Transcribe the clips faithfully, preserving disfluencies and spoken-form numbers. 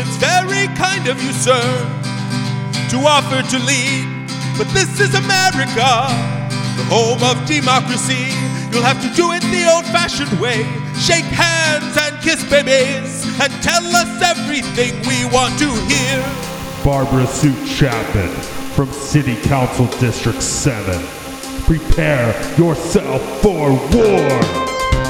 It's very kind of you, sir, to offer to lead. But this is America, the home of democracy. You'll have to do it the old-fashioned way. Shake hands and kiss babies and tell us everything we want to hear. Barbara Sue Chapman from City Council District seven. Prepare yourself for war!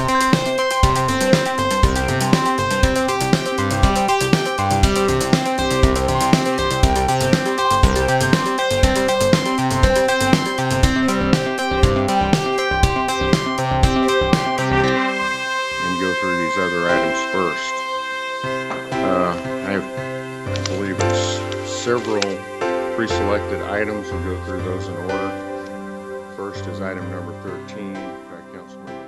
Other items first. Uh, I, have, I believe it's several pre-selected items, and go through those in order. First is item number thirteen by Councilman